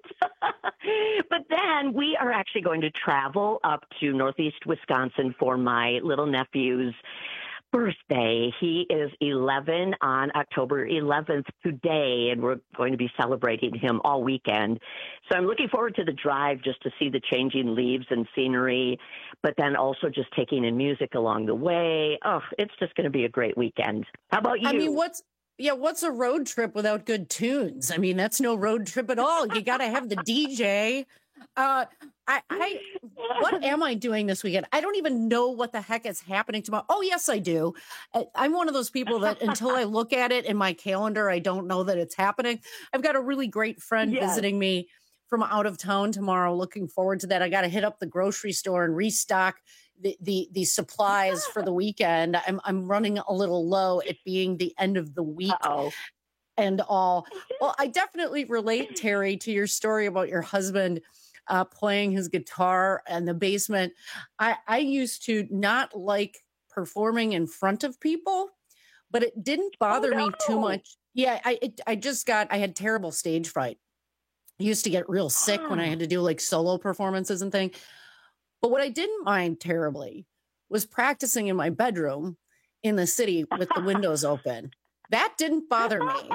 But then we are actually going to travel up to Northeast Wisconsin for my little nephew's birthday. He is eleven on October eleventh today, and we're going to be celebrating him all weekend. So I'm looking forward to the drive just to see the changing leaves and scenery, but then also just taking in music along the way. Oh, it's just going to be a great weekend. How about you? I mean, what's yeah, what's a road trip without good tunes? I mean, that's no road trip at all. You got to have the D J. Uh, I, I, what am I doing this weekend? I don't even know what the heck is happening tomorrow. Oh, yes, I do. I, I'm one of those people that until I look at it in my calendar, I don't know that it's happening. I've got a really great friend Yes. visiting me from out of town tomorrow. Looking forward to that. I got to hit up the grocery store and restock the, the, the supplies for the weekend. I'm, I'm running a little low, it being the end of the week. Uh-oh. And all. Well, I definitely relate, Terry, to your story about your husband uh, playing his guitar in the basement. I, I used to not like performing in front of people, but it didn't bother Oh, me too no. much. Yeah, I it, I just got I had terrible stage fright. I used to get real sick when I had to do like solo performances and things. But what I didn't mind terribly was practicing in my bedroom in the city with the windows open. That didn't bother me.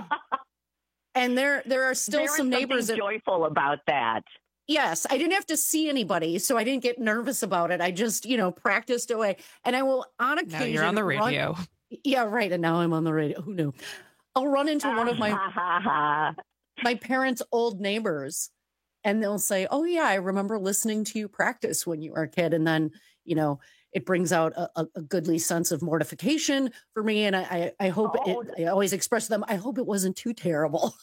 And there there are still There is some neighbors something that joyful about that. yes, I didn't have to see anybody, so I didn't get nervous about it. I just, you know, practiced away. And I will on occasion Now you're on the run- radio. yeah, right. And now I'm on the radio. Who knew? I'll run into one of my my parents' old neighbors, and they'll say, "Oh yeah, I remember listening to you practice when you were a kid." And then, you know, it brings out a, a, a goodly sense of mortification for me. And I, I, I hope Oh. it, I always express to them, I hope it wasn't too terrible.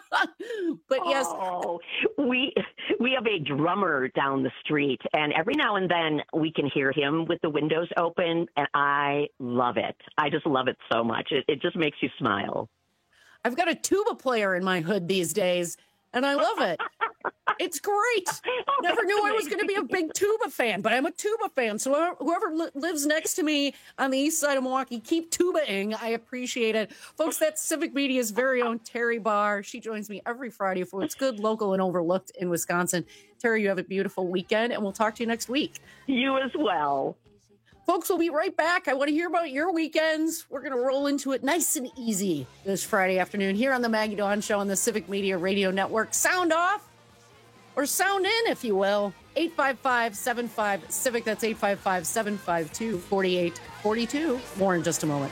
But yes, Oh, we we have a drummer down the street, and every now and then we can hear him with the windows open, and I love it. I just love it so much. It, it just makes you smile. I've got a tuba player in my hood these days, and I love it. It's great. Never knew I was going to be a big tuba fan, but I'm a tuba fan. So whoever- whoever li- lives next to me on the east side of Milwaukee, keep tubaing. I appreciate it. Folks, that's Civic Media's very own Terry Barr. She joins me every Friday for What's Good, Local, and Overlooked in Wisconsin. Terry, you have a beautiful weekend, and we'll talk to you next week. You as well. Folks, we'll be right back. I want to hear about your weekends. We're going to roll into it nice and easy this Friday afternoon here on the Maggie Dawn Show on the Civic Media Radio Network. Sound off or sound in, if you will. eight five five, seven five, CIVIC. That's eight five five, seven five two, four eight four two. More in just a moment.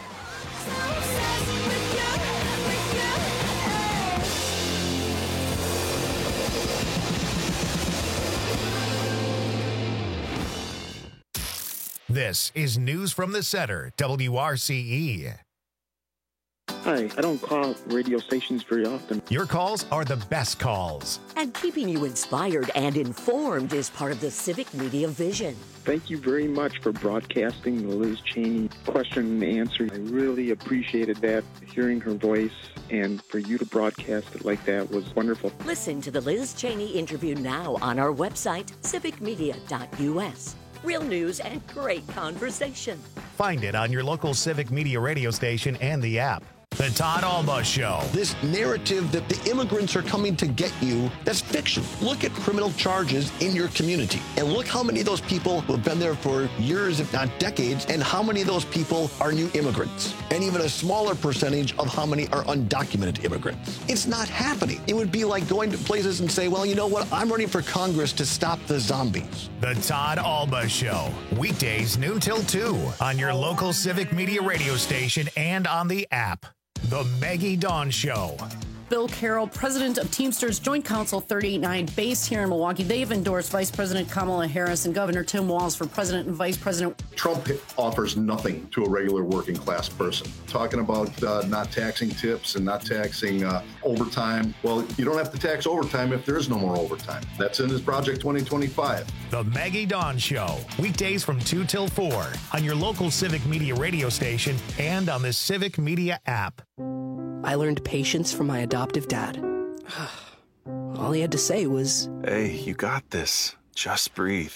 This is News from the Center, W R C E. Hi, I don't call radio stations very often. Your calls are the best calls. And keeping you inspired and informed is part of the Civic Media vision. Thank you very much for broadcasting the Liz Cheney question and answer. I really appreciated that, hearing her voice, and for you to broadcast it like that was wonderful. Listen to the Liz Cheney interview now on our website, civic media dot U S. Real news and great conversation. Find it on your local Civic Media radio station and the app. The Todd Alba Show. This narrative that the immigrants are coming to get you, that's fiction. Look at criminal charges in your community and look how many of those people who have been there for years, if not decades, and how many of those people are new immigrants, and even a smaller percentage of how many are undocumented immigrants. It's not happening. It would be like going to places and say, well, you know what? I'm running for Congress to stop the zombies. The Todd Alba Show. Weekdays noon till two on your local Civic Media radio station and on the app. The Maggie Dawn Show. Bill Carroll, president of Teamsters Joint Council thirty-eight nine, based here in Milwaukee. They've endorsed Vice President Kamala Harris and Governor Tim Walz for president and vice president. Trump offers nothing to a regular working class person. Talking about uh, not taxing tips and not taxing uh, overtime. Well, you don't have to tax overtime if there is no more overtime. That's in his Project twenty twenty-five. The Maggie Dawn Show. Weekdays from two till four on your local Civic Media radio station and on the Civic Media app. I learned patience from my adoptive dad. All he had to say was, "Hey, you got this. Just breathe."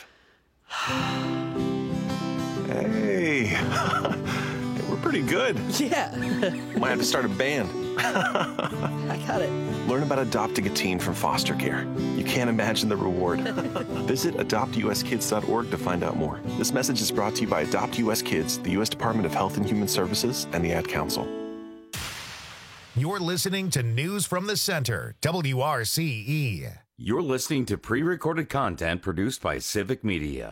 Hey, we're pretty good. Yeah. Might have to start a band. I got it. Learn about adopting a teen from foster care. You can't imagine the reward. Visit adopt u s kids dot org to find out more. This message is brought to you by Adopt U S Kids, the U S Department of Health and Human Services, and the Ad Council. You're listening to News from the Center, W R C E. You're listening to pre-recorded content produced by Civic Media.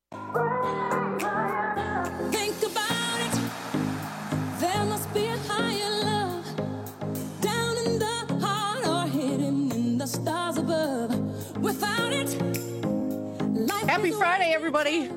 Think about it. There must be a higher love down in the heart or hidden in the stars above. Without it, life Happy Friday, everybody.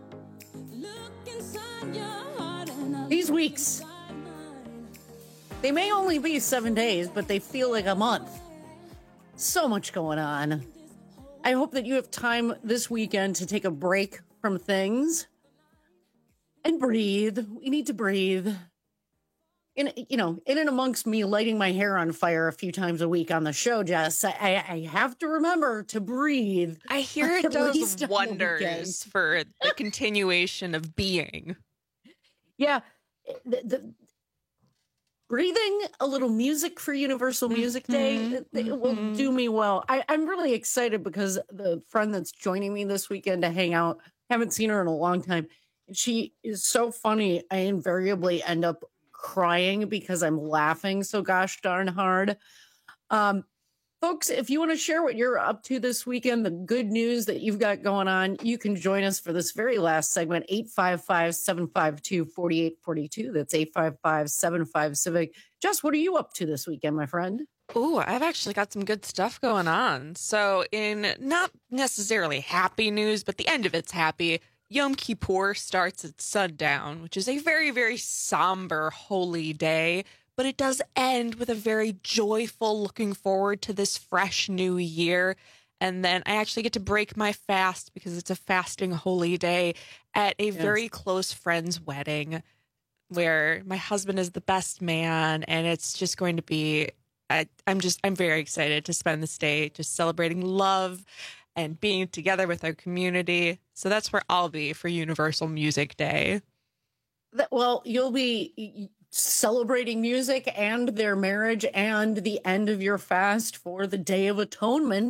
These weeks, they may only be seven days, but they feel like a month. So much going on. I hope that you have time this weekend to take a break from things and breathe. We need to breathe. In, you know, in and amongst me lighting my hair on fire a few times a week on the show, Jess, I, I have to remember to breathe. I hear it does wonders for the continuation of being. Yeah. The, the, breathing a little music for Universal Music Day, mm-hmm. it, it will mm-hmm. do me well. I, I'm really excited because the friend that's joining me this weekend to hang out, haven't seen her in a long time. She is so funny. I invariably end up crying because I'm laughing so gosh darn hard. Um, folks, if you want to share what you're up to this weekend, the good news that you've got going on, you can join us for this very last segment, eight five five, seven five two, four eight four two. That's eight five five, seven five, CIVIC. Jess, what are you up to this weekend, my friend? Ooh, I've actually got some good stuff going on. So in not necessarily happy news, but the end of it's happy, Yom Kippur starts at sundown, which is a very, very somber, holy day. But it does end with a very joyful looking forward to this fresh new year. And then I actually get to break my fast because it's a fasting holy day at a yes. very close friend's wedding where my husband is the best man. And it's just going to be, I, I'm just, I'm very excited to spend this day just celebrating love and being together with our community. So that's where I'll be for Universal Music Day. Well, you'll be celebrating music and their marriage and the end of your fast for the Day of Atonement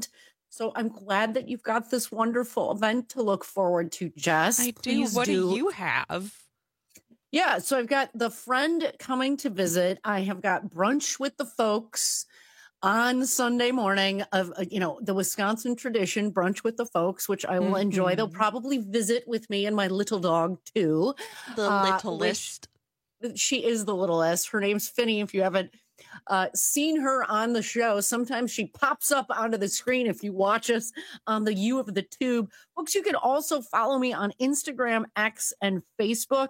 So I'm glad that you've got this wonderful event to look forward to, Jess. I do. Please What do do you have? Yeah, so I've got the friend coming to visit. I have got brunch with the folks on Sunday morning of, uh, you know, the Wisconsin tradition, brunch with the folks, which I will mm-hmm. enjoy. They'll probably visit with me and my little dog too. The uh, littlest. Which, she is the littlest. Her name's Finny. If you haven't uh, seen her on the show, sometimes she pops up onto the screen if you watch us on the U of the Tube. Folks, you can also follow me on Instagram, X, and Facebook.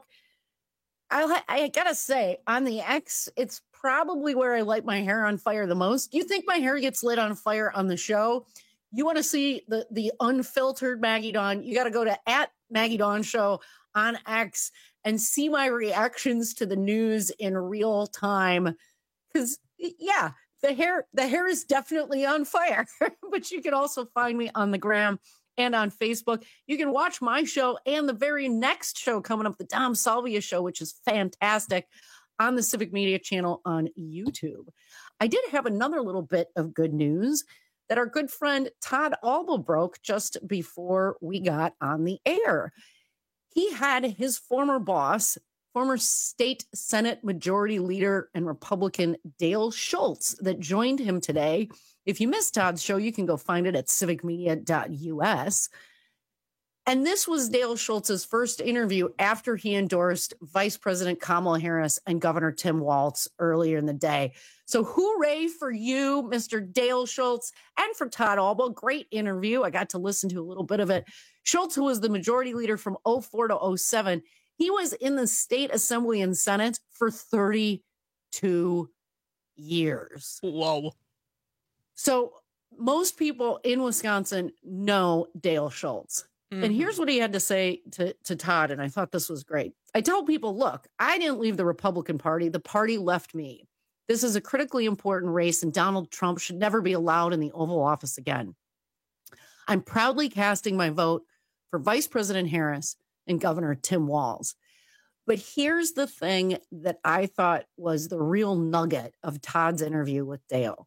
I, I gotta say, on the X, it's probably where I light my hair on fire the most. You think my hair gets lit on fire on the show? You want to see the, the unfiltered Maggie Dawn? You got to go to at Maggie Dawn Show on X and see my reactions to the news in real time. Because, yeah, the hair the hair is definitely on fire. But you can also find me on the gram and on Facebook. You can watch my show and the very next show coming up, the Dom Salvia Show, which is fantastic, on the Civic Media channel on YouTube. I did have another little bit of good news that our good friend Todd Alba broke just before we got on the air. He had his former boss, former state Senate Majority Leader and Republican Dale Schultz, that joined him today. If you missed Todd's show, you can go find it at civic media dot U S. And this was Dale Schultz's first interview after he endorsed Vice President Kamala Harris and Governor Tim Walz earlier in the day. So hooray for you, Mister Dale Schultz, and for Todd Alba. Great interview. I got to listen to a little bit of it. Schultz, who was the majority leader from oh four to oh seven, he was in the state assembly and Senate for thirty-two years. Whoa. So most people in Wisconsin know Dale Schultz. Mm-hmm. And here's what he had to say to, to Todd, and I thought this was great. I tell people, look, I didn't leave the Republican Party. The party left me. This is a critically important race, and Donald Trump should never be allowed in the Oval Office again. I'm proudly casting my vote for Vice President Harris and Governor Tim Walz. But here's the thing that I thought was the real nugget of Todd's interview with Dale.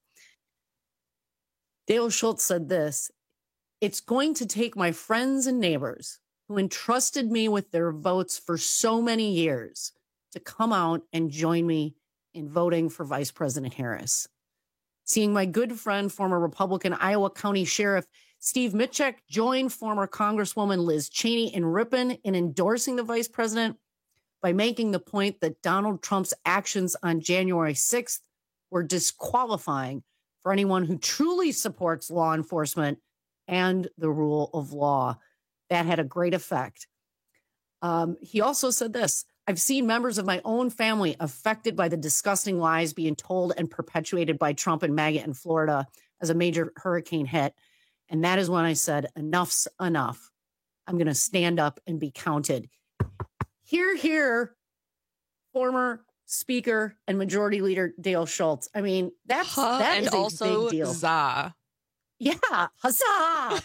Dale Schultz said this: "It's going to take my friends and neighbors who entrusted me with their votes for so many years to come out and join me in voting for Vice President Harris. Seeing my good friend, former Republican Iowa County Sheriff Steve Mitchell join former Congresswoman Liz Cheney in Ripon in endorsing the vice president by making the point that Donald Trump's actions on January sixth were disqualifying for anyone who truly supports law enforcement and the rule of law." That had a great effect. Um, he also said this: "I've seen members of my own family affected by the disgusting lies being told and perpetuated by Trump and MAGA in Florida as a major hurricane hit. And that is when I said, enough's enough. I'm going to stand up and be counted." Hear, hear, former Speaker and Majority Leader Dale Schultz. I mean, that's huh, that and is a also big deal. Za. Yeah, huzzah!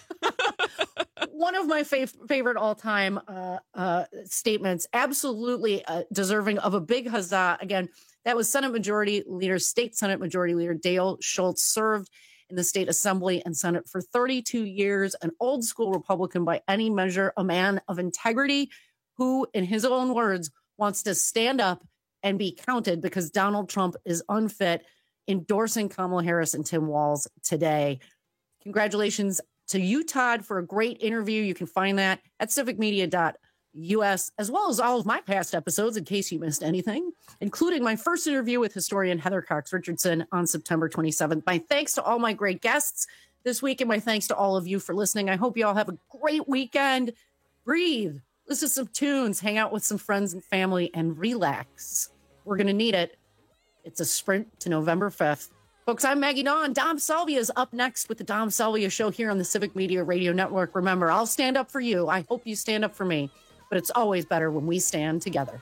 One of my fav- favorite all-time uh, uh, statements, absolutely uh, deserving of a big huzzah. Again, that was Senate Majority Leader, State Senate Majority Leader Dale Schultz, served in the State Assembly and Senate for thirty-two years, an old-school Republican by any measure, a man of integrity who, in his own words, wants to stand up and be counted because Donald Trump is unfit, endorsing Kamala Harris and Tim Walz today. Congratulations to you, Todd, for a great interview. You can find that at civic media dot U S, as well as all of my past episodes in case you missed anything, including my first interview with historian Heather Cox Richardson on September twenty-seventh. My thanks to all my great guests this week, and my thanks to all of you for listening. I hope you all have a great weekend. Breathe, listen to some tunes, hang out with some friends and family, and relax. We're going to need it. It's a sprint to November fifth. Folks, I'm Maggie Dawn. Dom Salvia is up next with the Dom Salvia Show here on the Civic Media Radio Network. Remember, I'll stand up for you. I hope you stand up for me. But it's always better when we stand together.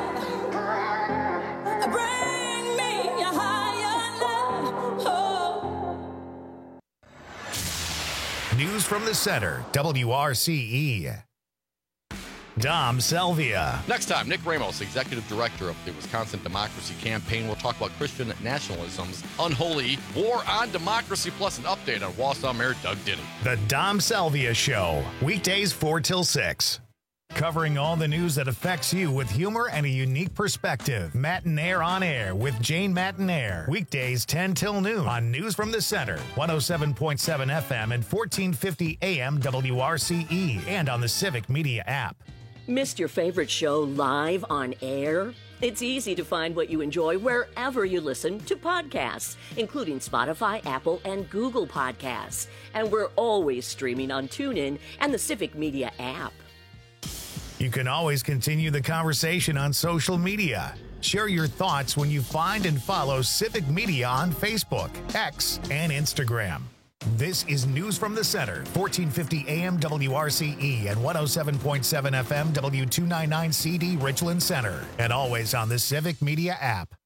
Bring me a higher love. Oh. News from the Center, W R C E. Dom Selvia. Next time, Nick Ramos, Executive Director of the Wisconsin Democracy Campaign, will talk about Christian nationalism's unholy war on democracy, plus an update on Wausau Mayor Doug Denny. The Dom Selvia Show, weekdays four till six. Covering all the news that affects you with humor and a unique perspective. Matinaire on Air with Jane Matinaire. Weekdays ten till noon on News from the Center. one oh seven point seven F M and fourteen fifty A M W R C E. And on the Civic Media app. Missed your favorite show live on air? It's easy to find what you enjoy wherever you listen to podcasts, including Spotify, Apple, and Google Podcasts. And we're always streaming on TuneIn and the Civic Media app. You can always continue the conversation on social media. Share your thoughts when you find and follow Civic Media on Facebook, X, and Instagram. This is News from the Center, fourteen fifty A M W R C E and one oh seven point seven F M W two ninety-nine C D Richland Center, and always on the Civic Media app.